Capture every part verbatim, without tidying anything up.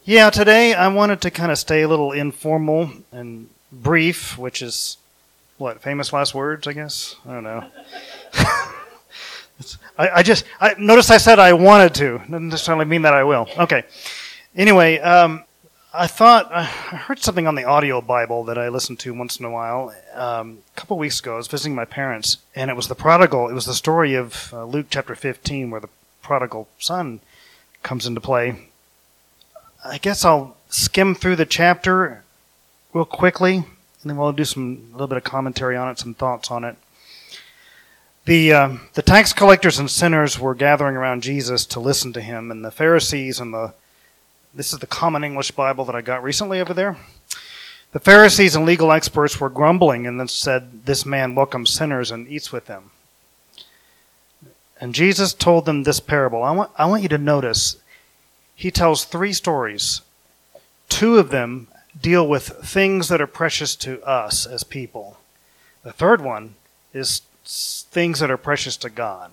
Yeah, today I wanted to kind of stay a little informal and brief, which is, what, famous last words, I guess? I don't know. I, I just, I notice I said I wanted to. Doesn't necessarily mean that I will. Okay. Anyway, um, I thought, I heard something on the audio Bible that I listen to once in a while. Um, a couple weeks ago, I was visiting my parents, and it was the prodigal, it was the story of uh, Luke chapter fifteen, where the prodigal son comes into play. I guess I'll skim through the chapter real quickly, and then we'll do some a little bit of commentary on it, some thoughts on it. The uh, the tax collectors and sinners were gathering around Jesus to listen to him, and the Pharisees and the this is the Common English Bible that I got recently over there. The Pharisees and legal experts were grumbling and then said, "This man welcomes sinners and eats with them." And Jesus told them this parable. I want I want you to notice. He tells three stories. Two of them deal with things that are precious to us as people. The third one is things that are precious to God.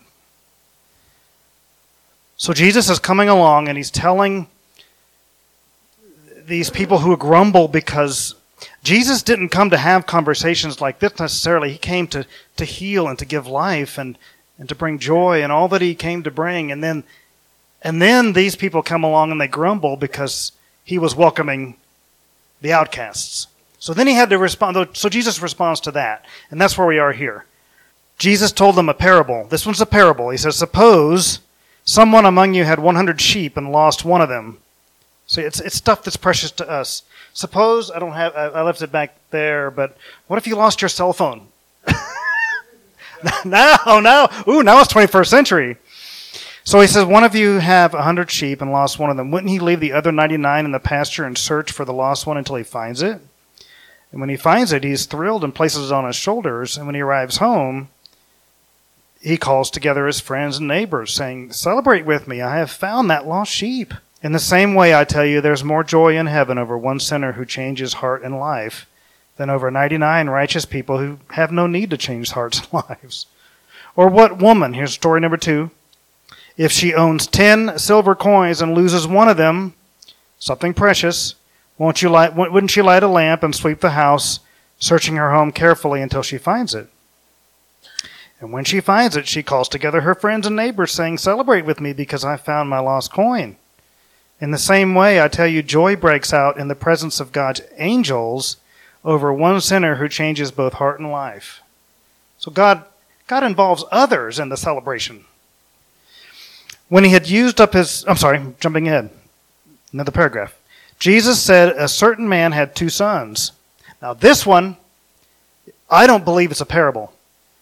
So Jesus is coming along and he's telling these people who grumble because Jesus didn't come to have conversations like this necessarily. He came to, to heal and to give life and, and to bring joy and all that he came to bring. And then And then these people come along and they grumble because he was welcoming the outcasts. So then he had to respond. So Jesus responds to that. And that's where we are here. Jesus told them a parable. This one's a parable. He says, suppose someone among you had one hundred sheep and lost one of them. See, it's it's stuff that's precious to us. Suppose, I don't have, I left it back there, but what if you lost your cell phone? no, no. Ooh, now it's twenty-first century. So he says, one of you have a hundred sheep and lost one of them. Wouldn't he leave the other ninety-nine in the pasture and search for the lost one until he finds it? And when he finds it, he's thrilled and places it on his shoulders. And when he arrives home, he calls together his friends and neighbors, saying, celebrate with me, I have found that lost sheep. In the same way, I tell you, there's more joy in heaven over one sinner who changes heart and life than over ninety-nine righteous people who have no need to change hearts and lives. Or what woman, here's story number two, if she owns ten silver coins and loses one of them, something precious, won't you light, wouldn't she light a lamp and sweep the house, searching her home carefully until she finds it? And when she finds it, she calls together her friends and neighbors, saying, celebrate with me because I found my lost coin. In the same way, I tell you, joy breaks out in the presence of God's angels over one sinner who changes both heart and life. So God, God involves others in the celebration. When he had used up his, I'm sorry, jumping ahead, another paragraph. Jesus said a certain man had two sons. Now this one, I don't believe it's a parable.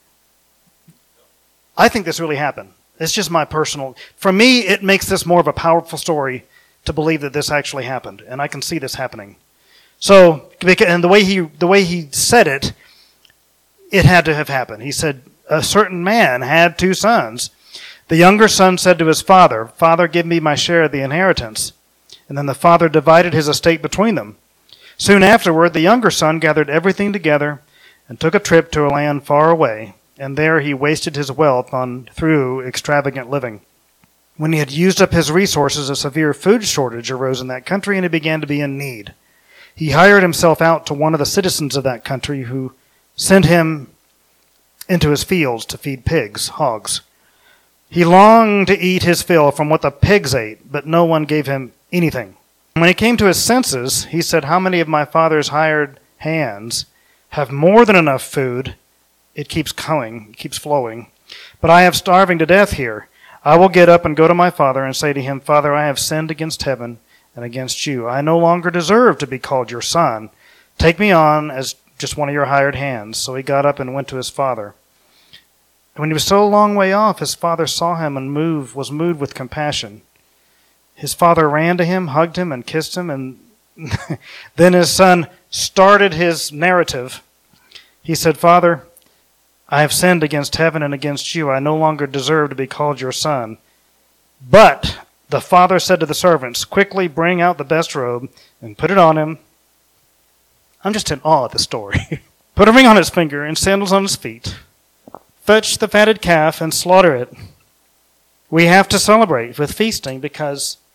I think this really happened. It's just my personal, for me, it makes this more of a powerful story to believe that this actually happened. And I can see this happening. So, and the way he, the way he said it, it had to have happened. He said a certain man had two sons. The younger son said to his father, Father, give me my share of the inheritance. And then the father divided his estate between them. Soon afterward, the younger son gathered everything together and took a trip to a land far away, and there he wasted his wealth on through extravagant living. When he had used up his resources, a severe food shortage arose in that country, and he began to be in need. He hired himself out to one of the citizens of that country, who sent him into his fields to feed pigs, hogs. He longed to eat his fill from what the pigs ate, but no one gave him anything. When he came to his senses, he said, how many of my father's hired hands have more than enough food? It keeps coming, it keeps flowing. But I am starving to death here. I will get up and go to my father and say to him, Father, I have sinned against heaven and against you. I no longer deserve to be called your son. Take me on as just one of your hired hands. So he got up and went to his father. When he was so long way off, his father saw him and moved, was moved with compassion. His father ran to him, hugged him, and kissed him, and then his son started his narrative. He said, Father, I have sinned against heaven and against you. I no longer deserve to be called your son. But the father said to the servants, quickly bring out the best robe and put it on him. I'm just in awe at the story. Put a ring on his finger and sandals on his feet. Fetch the fatted calf and slaughter it. We have to celebrate with feasting because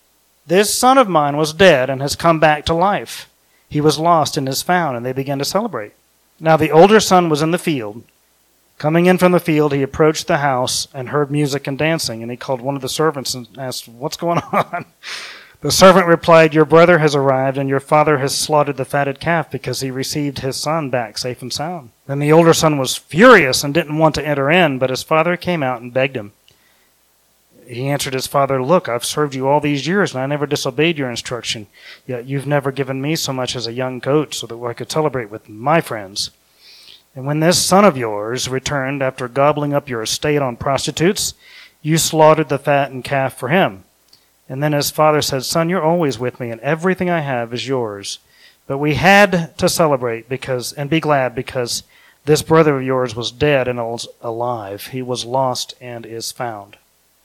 This son of mine was dead and has come back to life. He was lost and is found," and they began to celebrate. Now the older son was in the field. Coming in from the field, he approached the house and heard music and dancing, and he called one of the servants and asked, "What's going on?" The servant replied, "Your brother has arrived, and your father has slaughtered the fatted calf because he received his son back safe and sound." Then the older son was furious and didn't want to enter in, but his father came out and begged him. He answered his father, "Look, I've served you all these years, and I never disobeyed your instruction. Yet you've never given me so much as a young goat so that I could celebrate with my friends. And when this son of yours returned after gobbling up your estate on prostitutes, you slaughtered the fattened calf for him." And then his father said, "Son, you're always with me, and everything I have is yours. But we had to celebrate because and be glad because this brother of yours was dead and is alive. He was lost and is found."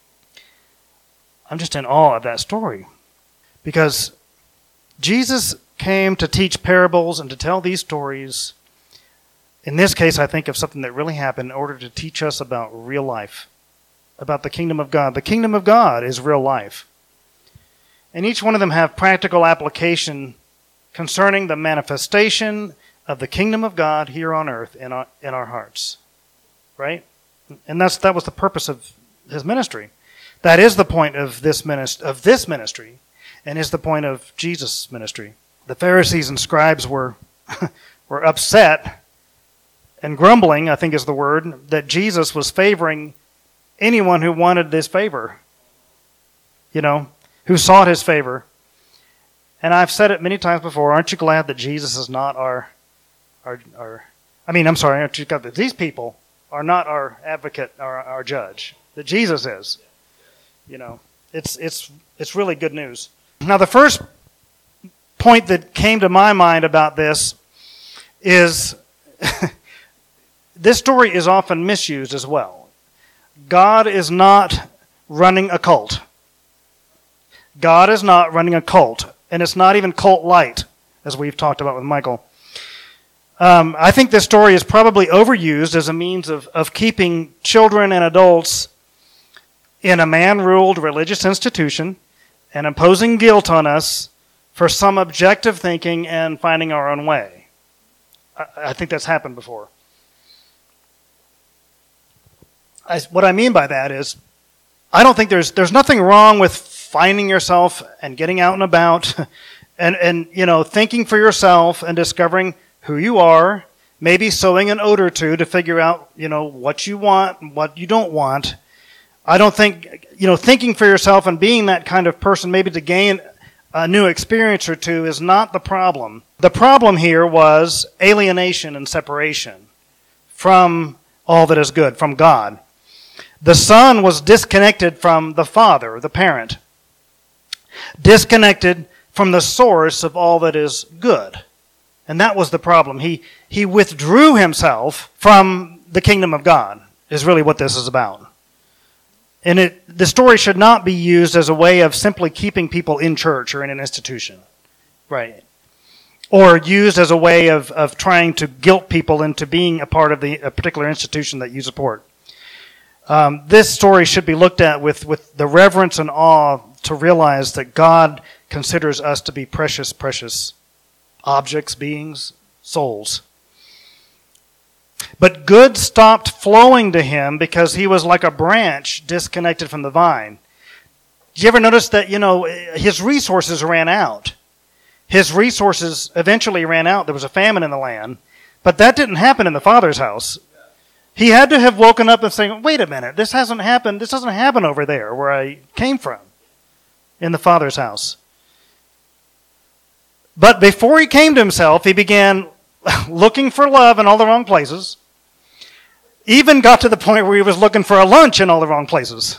I'm just in awe of that story. Because Jesus came to teach parables and to tell these stories. In this case, I think of something that really happened in order to teach us about real life, about the kingdom of God. The kingdom of God is real life. And each one of them have practical application concerning the manifestation of the kingdom of God here on earth in our, in our hearts. Right? And that's that was the purpose of his ministry. That is the point of this ministry, of this ministry, and is the point of Jesus' ministry. The Pharisees and scribes were were upset and grumbling, I think is the word, that Jesus was favoring anyone who wanted this favor, you know, who sought his favor. And I've said it many times before, aren't you glad that Jesus is not our, our, our I mean, I'm sorry, aren't you glad that these people are not our advocate or our judge, that Jesus is? You know, it's it's it's really good news. Now, the first point that came to my mind about this is this story is often misused as well. God is not running a cult. God is not running a cult, and it's not even cult light, as we've talked about with Michael. Um, I think this story is probably overused as a means of, of keeping children and adults in a man-ruled religious institution and imposing guilt on us for some objective thinking and finding our own way. I, I think that's happened before. I, what I mean by that is, I don't think there's there's nothing wrong with finding yourself and getting out and about and, and you know, thinking for yourself and discovering who you are, maybe sowing an oat or two to figure out, you know, what you want and what you don't want. I don't think, you know, thinking for yourself and being that kind of person, maybe to gain a new experience or two, is not the problem. The problem here was alienation and separation from all that is good, from God. The son was disconnected from the father, the parent, disconnected from the source of all that is good. And that was the problem. He, he withdrew himself from the kingdom of God, is really what this is about. And it, the story should not be used as a way of simply keeping people in church or in an institution. Right. Or used as a way of, of trying to guilt people into being a part of the, a particular institution that you support. Um, this story should be looked at with, with the reverence and awe to realize that God considers us to be precious, precious objects, beings, souls. But good stopped flowing to him because he was like a branch disconnected from the vine. Did you ever notice that, you know, his resources ran out? His resources eventually ran out. There was a famine in the land. But that didn't happen in the Father's house. He had to have woken up and saying, wait a minute, this hasn't happened. This doesn't happen over there where I came from in the Father's house. But before he came to himself, he began looking for love in all the wrong places. Even got to the point where he was looking for a lunch in all the wrong places.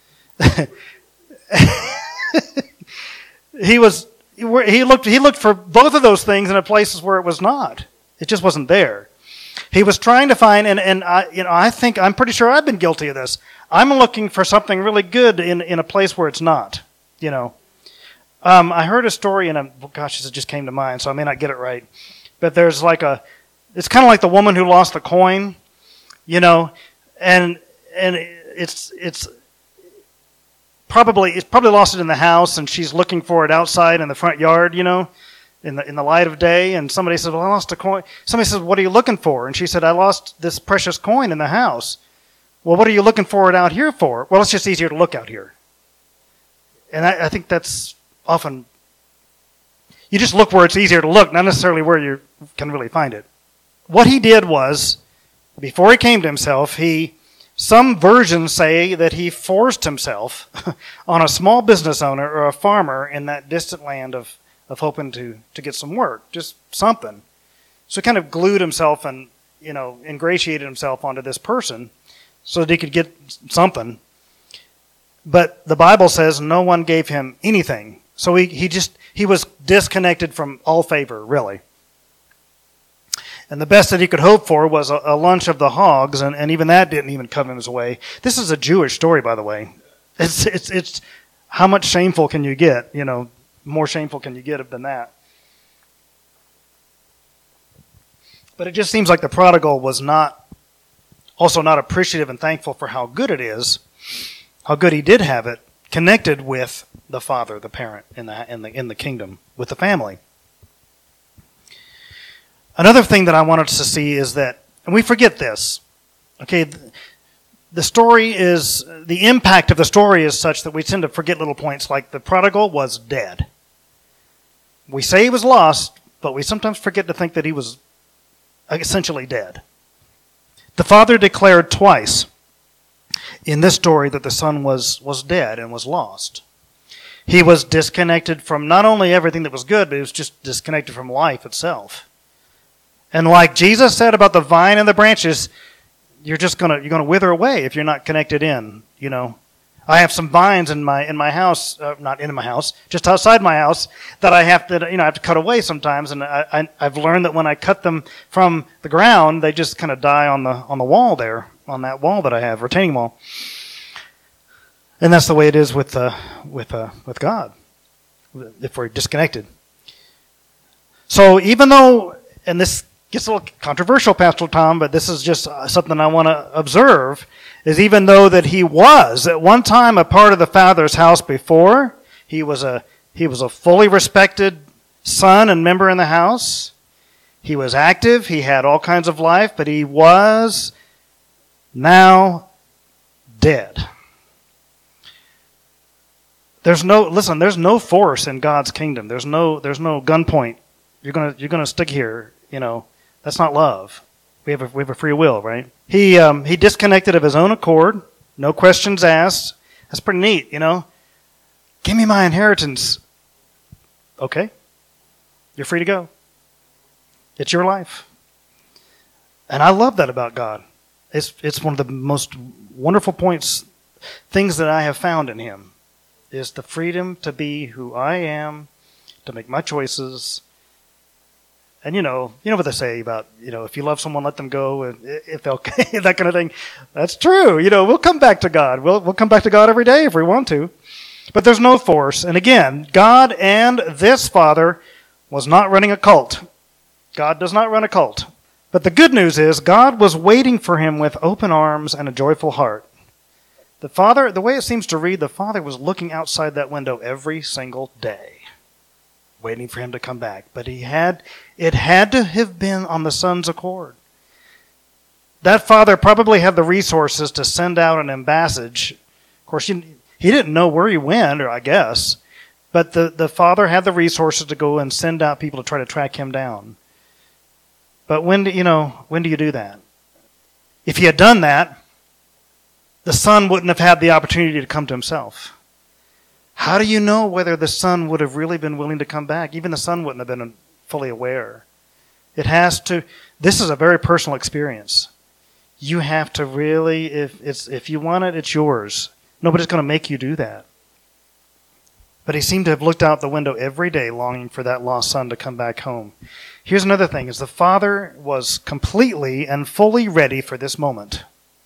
he was he looked he looked for both of those things in a places where it was not. It just wasn't there. He was trying to find, and, and I you know I think I'm pretty sure I've been guilty of this. I'm looking for something really good in, in a place where it's not. You know. Um, I heard a story, and gosh, it just came to mind, so I may not get it right. But there's like a, it's kind of like the woman who lost the coin, you know, and and it's it's probably it's probably lost it in the house, and she's looking for it outside in the front yard, you know, in the in the light of day. And somebody says, "Well, I lost a coin." Somebody says, "What are you looking for?" And she said, "I lost this precious coin in the house." Well, what are you looking for it out here for? Well, it's just easier to look out here. And I, I think that's often, you just look where it's easier to look, not necessarily where you can really find it. What he did was, before he came to himself, he, some versions say that he forced himself on a small business owner or a farmer in that distant land of, of hoping to, to get some work, just something. So he kind of glued himself and, you know, ingratiated himself onto this person so that he could get something. But the Bible says no one gave him anything. So he, he just, he was disconnected from all favor, really. And the best that he could hope for was a, a lunch of the hogs, and, and even that didn't even come in his way. This is a Jewish story, by the way. It's, it's, it's, how much shameful can you get? You know, more shameful can you get than that? But it just seems like the prodigal was not, also not appreciative and thankful for how good it is, how good he did have it, connected with the father, the parent in the in the in the kingdom, with the family. Another thing that I wanted us to see is that, and we forget this, okay, the story is, the impact of the story is such that we tend to forget little points like the prodigal was dead. We say he was lost, but we sometimes forget to think that he was essentially dead. The father declared twice in this story that the son was, was dead and was lost. He was disconnected from not only everything that was good, but he was just disconnected from life itself. And like Jesus said about the vine and the branches, you're just gonna you're gonna wither away if you're not connected in. You know, I have some vines in my in my house, uh, not in my house, just outside my house that I have to you know I have to cut away sometimes, and I, I I've learned that when I cut them from the ground, they just kind of die on the on the wall there, on that wall that I have, retaining wall. And that's the way it is with uh, with uh, with God, if we're disconnected. So even though, and this gets a little controversial, Pastor Tom, but this is just something I want to observe, is even though that he was at one time a part of the Father's house before, he was a he was a fully respected son and member in the house. He was active, he had all kinds of life, but he was now dead. There's no listen, there's no force in God's kingdom. There's no there's no gunpoint. You're gonna you're gonna stick here, you know. That's not love. We have a, we have a free will, right? He um, he disconnected of his own accord, no questions asked. That's pretty neat, you know. Give me my inheritance. Okay, you're free to go. It's your life, and I love that about God. It's it's one of the most wonderful points, things that I have found in Him, is the freedom to be who I am, to make my choices. And you know, you know what they say about, you know, if you love someone, let them go, and if they'll, that kind of thing. That's true. You know, we'll come back to God. We'll we'll come back to God every day if we want to. But there's no force. And again, God and this father was not running a cult. God does not run a cult. But the good news is God was waiting for him with open arms and a joyful heart. The father, the way it seems to read, the father was looking outside that window every single day, waiting for him to come back. But he had, it had to have been on the son's accord. That father probably had the resources to send out an embassage. Of course, he, he didn't know where he went, or I guess, but the, the father had the resources to go and send out people to try to track him down. But when do, you know, when do you do that? If he had done that, the son wouldn't have had the opportunity to come to himself. How do you know whether the son would have really been willing to come back? Even the son wouldn't have been fully aware. It has to, this is a very personal experience. You have to really, if it's if you want it, it's yours. Nobody's going to make you do that. But he seemed to have looked out the window every day longing for that lost son to come back home. Here's another thing, is the father was completely and fully ready for this moment.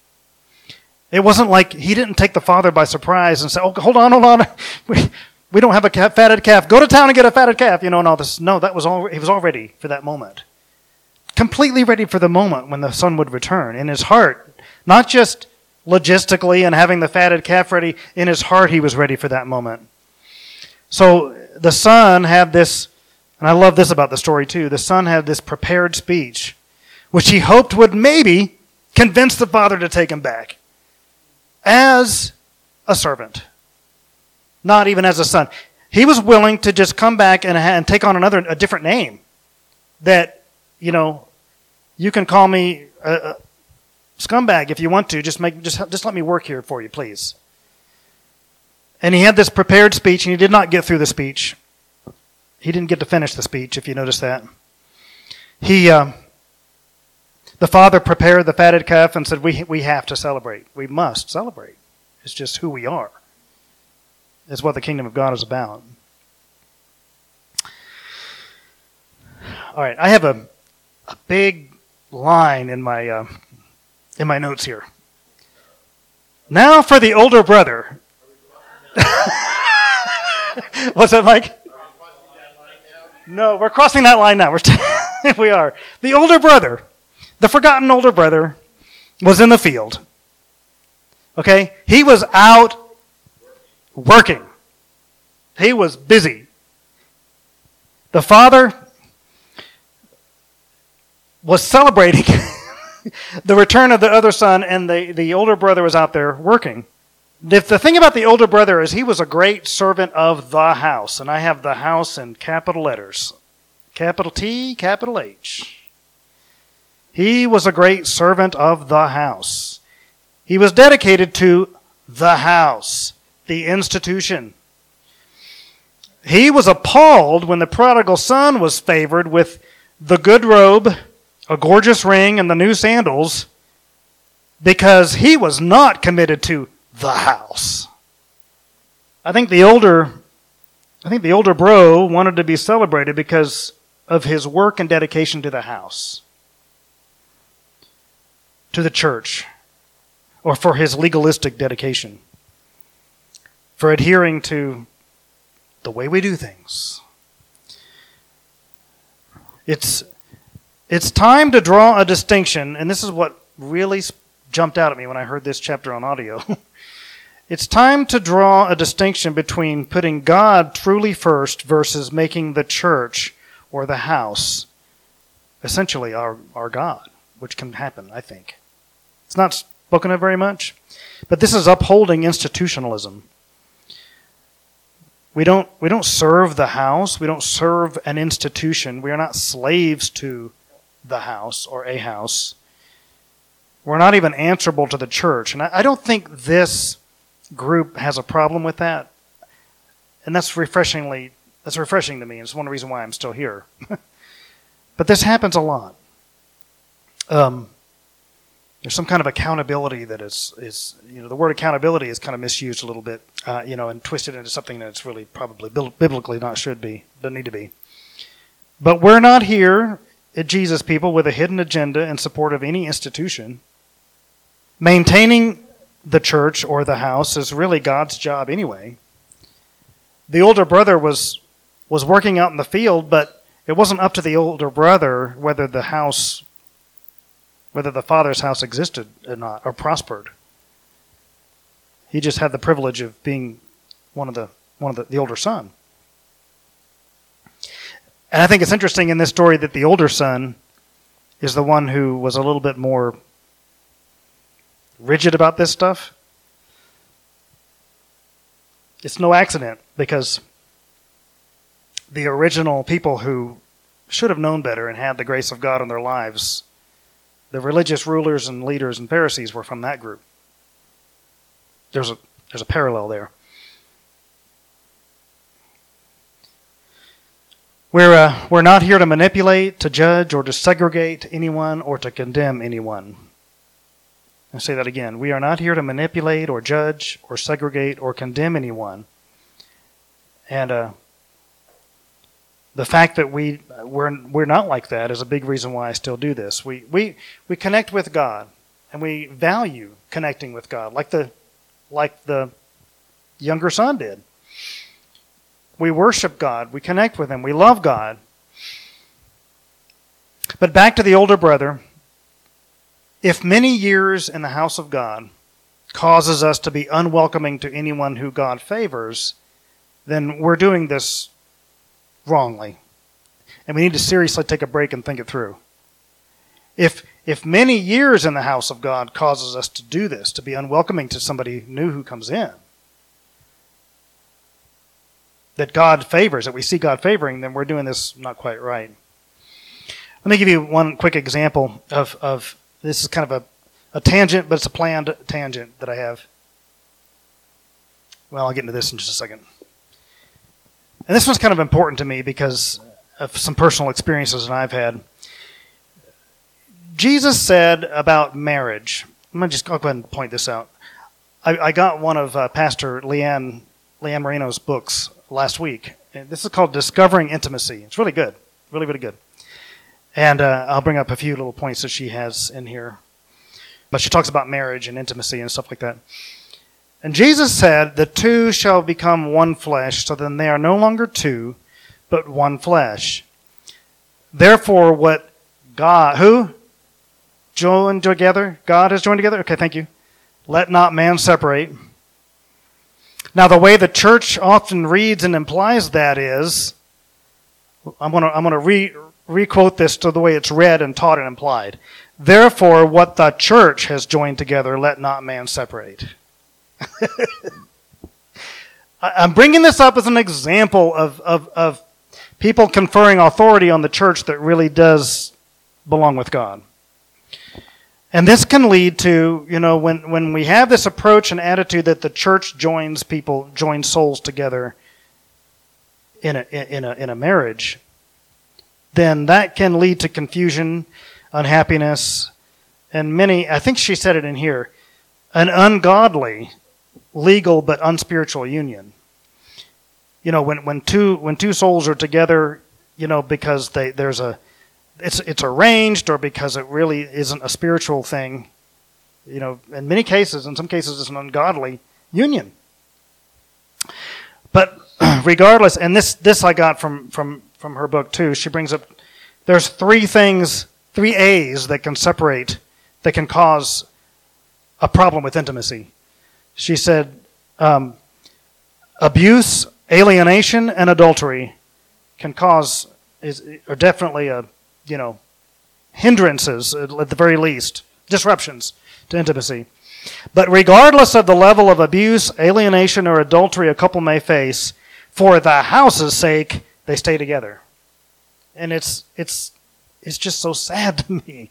It wasn't like he didn't take the father by surprise and say, oh, hold on, hold on. We, we don't have a calf, fatted calf. Go to town and get a fatted calf, you know, and all this. No, that was all, he was all ready for that moment. Completely ready for the moment when the son would return in his heart. Not just logistically and having the fatted calf ready, in his heart he was ready for that moment. So the son had this, and I love this about the story too, the son had this prepared speech, which he hoped would maybe convince the father to take him back as a servant, not even as a son. He was willing to just come back and, and take on another, a different name. That, you know, you can call me a, a scumbag if you want to. Just make, just, just let me work here for you, please. And he had this prepared speech, and he did not get through the speech. He didn't get to finish the speech, if you notice that. He, uh, the father prepared the fatted calf and said, we, we have to celebrate. We must celebrate. It's just who we are. It's what the kingdom of God is about. All right, I have a, a big line in my uh, in my notes here. Now for the older brother. What's that, Mike? No, we're crossing that line now. We're st- we are. The older brother, the forgotten older brother, was in the field. Okay? He was out working. He was busy. The father was celebrating the return of the other son, and the, the older brother was out there working. The, the thing about the older brother is he was a great servant of the house, and I have the house in capital letters. Capital T, capital H. He was a great servant of the house. He was dedicated to the house, the institution. He was appalled when the prodigal son was favored with the good robe, a gorgeous ring, and the new sandals, because he was not committed to the house. I think the older, I think the older bro wanted to be celebrated because of his work and dedication to the house, to the church, or for his legalistic dedication, for adhering to the way we do things. It's it's time to draw a distinction, and this is what really jumped out at me when I heard this chapter on audio. It's time to draw a distinction between putting God truly first versus making the church or the house essentially our, our God, which can happen, I think. It's not spoken of very much, but this is upholding institutionalism. We don't we don't serve the house. We don't serve an institution. We are not slaves to the house or a house. We're not even answerable to the church. And I, I don't think this group has a problem with that. And that's refreshingly that's refreshing to me. And it's one reason why I'm still here. But this happens a lot. Um, there's some kind of accountability that is, is, you know, the word accountability is kind of misused a little bit, uh, you know, and twisted into something that's really probably biblically not should be, doesn't need to be. But we're not here at Jesus People with a hidden agenda in support of any institution. Maintaining the church or the house is really God's job anyway. The older brother was was working out in the field, but it wasn't up to the older brother whether the house, whether the father's house existed or not, or prospered. He just had the privilege of being one of the one of the, the older son. And I think it's interesting in this story that the older son is the one who was a little bit more rigid about this stuff. It's no accident, because the original people who should have known better and had the grace of God in their lives, the religious rulers and leaders and Pharisees, were from that group. There's a there's a parallel there. We're uh, we're not here to manipulate, to judge, or to segregate anyone, or to condemn anyone. I'll say that again. We are not here to manipulate, or judge, or segregate, or condemn anyone. And uh, the fact that we we're we're not like that is a big reason why I still do this. We we we connect with God, and we value connecting with God, like the like the younger son did. We worship God. We connect with Him. We love God. But back to the older brother. If many years in the house of God causes us to be unwelcoming to anyone who God favors, then we're doing this wrongly. And we need to seriously take a break and think it through. If if many years in the house of God causes us to do this, to be unwelcoming to somebody new who comes in, that God favors, that we see God favoring, then we're doing this not quite right. Let me give you one quick example of, of this is kind of a, a tangent, but it's a planned tangent that I have. Well, I'll get into this in just a second. And this one's kind of important to me because of some personal experiences that I've had. Jesus said about marriage, I'm going to just I'll go ahead and point this out. I, I got one of uh, Pastor Leanne, Leanne Moreno's books last week. And this is called Discovering Intimacy. It's really good. Really, really good. And uh, I'll bring up a few little points that she has in here. But she talks about marriage and intimacy and stuff like that. And Jesus said, the two shall become one flesh, so then they are no longer two, but one flesh. Therefore, what God, who? Joined together? God has joined together? Okay, thank you. Let not man separate. Now, the way the church often reads and implies that is, I'm going to I'm going to re re-quote this to the way it's read and taught and implied. Therefore, what the church has joined together, let not man separate. I'm bringing this up as an example of, of, of people conferring authority on the church that really does belong with God. And this can lead to, you know, when, when we have this approach and attitude that the church joins people, joins souls together in a, in a, in a marriage, then that can lead to confusion, unhappiness, and many, I think she said it in here, an ungodly, legal but unspiritual union. You know, when, when two when two souls are together, you know, because they there's a it's it's arranged or because it really isn't a spiritual thing, you know, in many cases, in some cases it's an ungodly union. But regardless, and this this I got from from from her book too, she brings up there's three things, three A's that can separate, that can cause a problem with intimacy. She said, um, abuse, alienation, and adultery can cause, is are definitely a, you know, hindrances at the very least, disruptions to intimacy. But regardless of the level of abuse, alienation, or adultery a couple may face, for the house's sake, they stay together. And it's it's it's just so sad to me.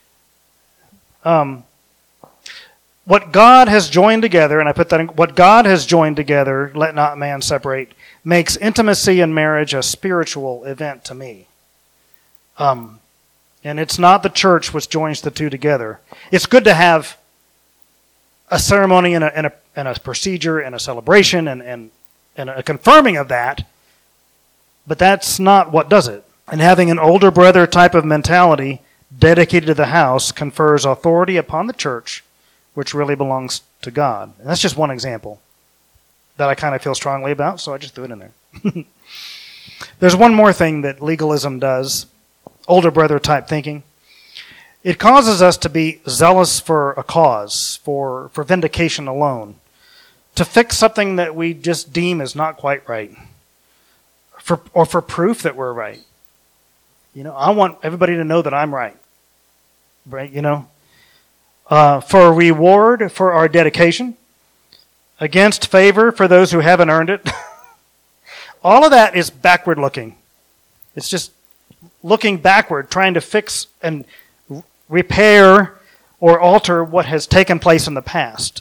Um. What God has joined together, and I put that in, what God has joined together, let not man separate, makes intimacy in marriage a spiritual event to me. Um, and it's not the church which joins the two together. It's good to have a ceremony and a, and a, and a procedure and a celebration and, and, and a confirming of that, but that's not what does it. And having an older brother type of mentality dedicated to the house confers authority upon the church, which really belongs to God. And that's just one example that I kind of feel strongly about, so I just threw it in there. There's one more thing that legalism does, older brother type thinking. It causes us to be zealous for a cause, for, for vindication alone, to fix something that we just deem is not quite right, for, or for proof that we're right. You know, I want everybody to know that I'm right, right? You know, uh, for reward for our dedication, against favor for those who haven't earned it. All of that is backward looking. It's just looking backward, trying to fix and repair or alter what has taken place in the past.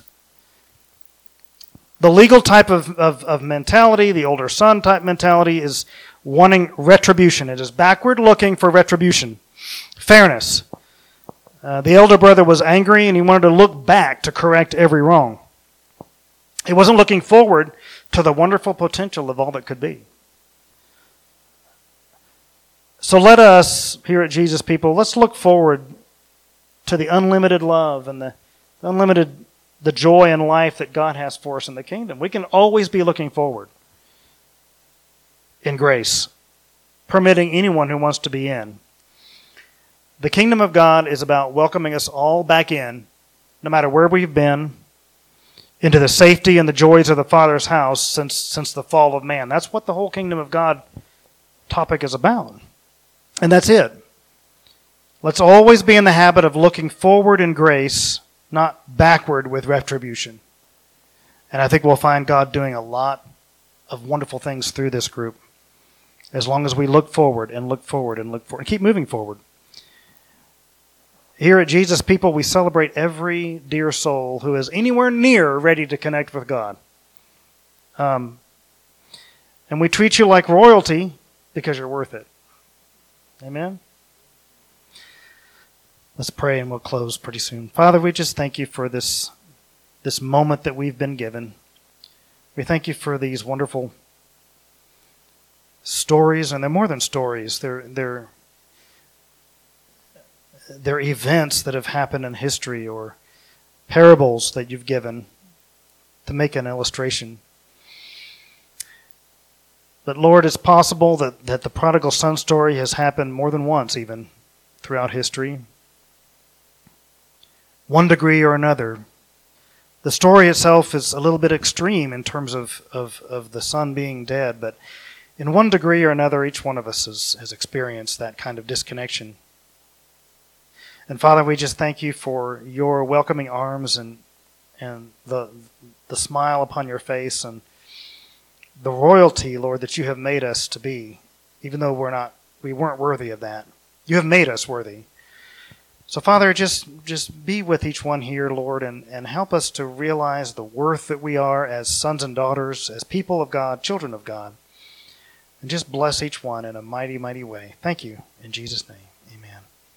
The legal type of, of, of mentality, the older son type mentality, is wanting retribution. It is backward looking for retribution. Fairness. Uh, the elder brother was angry and he wanted to look back to correct every wrong. He wasn't looking forward to the wonderful potential of all that could be. So let us, here at Jesus People, let's look forward to the unlimited love and the unlimited the joy and life that God has for us in the kingdom. We can always be looking forward in grace, permitting anyone who wants to be in. The kingdom of God is about welcoming us all back in, no matter where we've been, into the safety and the joys of the Father's house since since the fall of man. That's what the whole kingdom of God topic is about. And that's it. Let's always be in the habit of looking forward in grace, not backward with retribution. And I think we'll find God doing a lot of wonderful things through this group, as long as we look forward and look forward and look forward and keep moving forward. Here at Jesus People, we celebrate every dear soul who is anywhere near ready to connect with God. Um, and we treat you like royalty because you're worth it. Amen? Let's pray and we'll close pretty soon. Father, we just thank you for this, this moment that we've been given. We thank you for these wonderful stories, and they're more than stories. They're, they're, they're events that have happened in history or parables that you've given to make an illustration. But Lord, it's possible that, that the prodigal son story has happened more than once even throughout history. One degree or another. The story itself is a little bit extreme in terms of, of, of the son being dead, but in one degree or another, each one of us has, has experienced that kind of disconnection. And Father, we just thank you for your welcoming arms and and the the smile upon your face and the royalty, Lord, that you have made us to be, even though we're not, we weren't worthy of that. You have made us worthy. So, Father, just just be with each one here, Lord, and, and help us to realize the worth that we are as sons and daughters, as people of God, children of God. And just bless each one in a mighty, mighty way. Thank you. In Jesus' name.